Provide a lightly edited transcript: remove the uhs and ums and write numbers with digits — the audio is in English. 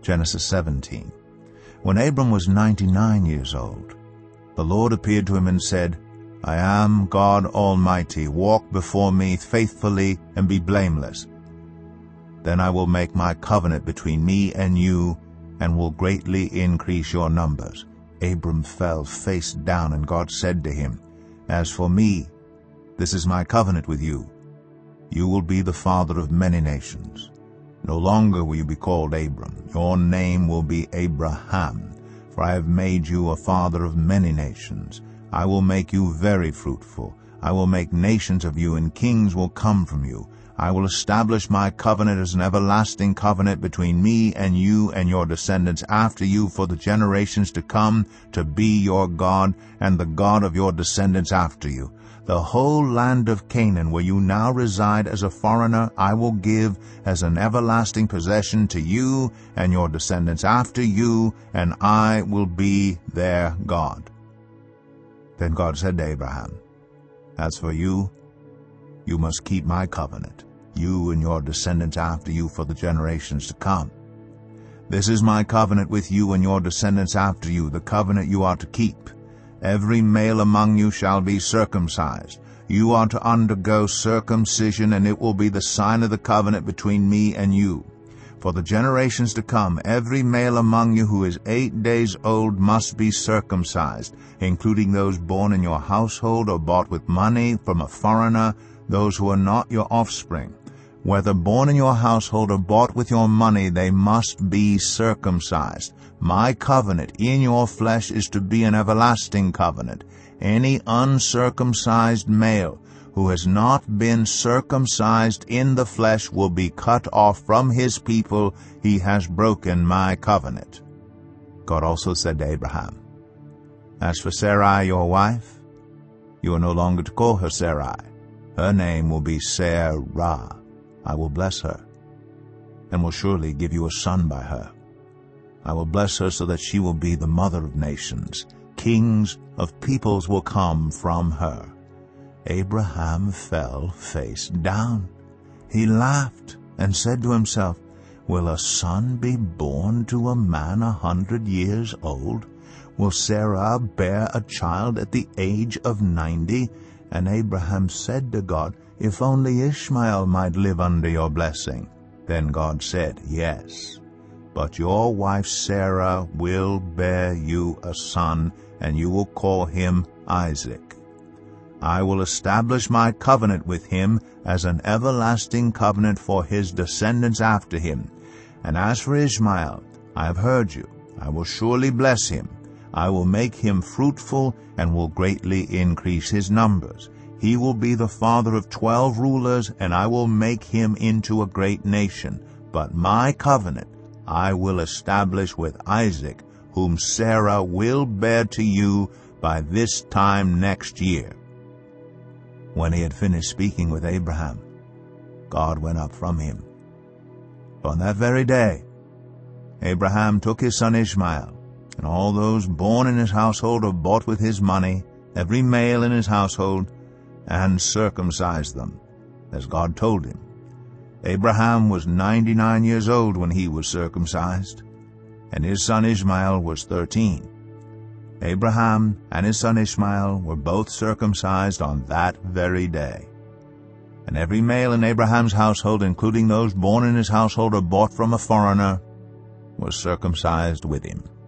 Genesis 17. When Abram was 99 years old, the Lord appeared to him and said, I am God Almighty. Walk before me faithfully and be blameless. Then I will make my covenant between me and you, and will greatly increase your numbers. Abram fell face down, and God said to him, As for me, this is my covenant with you. You will be the father of many nations. No longer will you be called Abram. Your name will be Abraham, for I have made you a father of many nations. I will make you very fruitful. I will make nations of you, and kings will come from you. I will establish my covenant as an everlasting covenant between me and you and your descendants after you for the generations to come, to be your God and the God of your descendants after you. The whole land of Canaan, where you now reside as a foreigner, I will give as an everlasting possession to you and your descendants after you, and I will be their God. Then God said to Abraham, As for you, you must keep my covenant, you and your descendants after you for the generations to come. This is my covenant with you and your descendants after you, the covenant you are to keep. Every male among you shall be circumcised. You are to undergo circumcision, and it will be the sign of the covenant between me and you. For the generations to come, every male among you who is 8 days old must be circumcised, including those born in your household or bought with money from a foreigner, those who are not your offspring. Whether born in your household or bought with your money, they must be circumcised. My covenant in your flesh is to be an everlasting covenant. Any uncircumcised male who has not been circumcised in the flesh will be cut off from his people. He has broken my covenant. God also said to Abraham, As for Sarai your wife, you are no longer to call her Sarai. Her name will be Sarah. I will bless her, and will surely give you a son by her. I will bless her so that she will be the mother of nations. Kings of peoples will come from her. Abraham fell face down. He laughed and said to himself, Will a son be born to a man 100 years old? Will Sarah bear a child at the age of 90? And Abraham said to God, If only Ishmael might live under your blessing. Then God said, Yes, but your wife Sarah will bear you a son, and you will call him Isaac. I will establish my covenant with him as an everlasting covenant for his descendants after him. And as for Ishmael, I have heard you. I will surely bless him. I will make him fruitful and will greatly increase his numbers. He will be the father of 12 rulers, and I will make him into a great nation. But my covenant I will establish with Isaac, whom Sarah will bear to you by this time next year. When he had finished speaking with Abraham, God went up from him. On that very day, Abraham took his son Ishmael, and all those born in his household or bought with his money, every male in his household, and circumcised them, as God told him. Abraham was 99 years old when he was circumcised, and his son Ishmael was 13. Abraham and his son Ishmael were both circumcised on that very day. And every male in Abraham's household, including those born in his household or bought from a foreigner, was circumcised with him.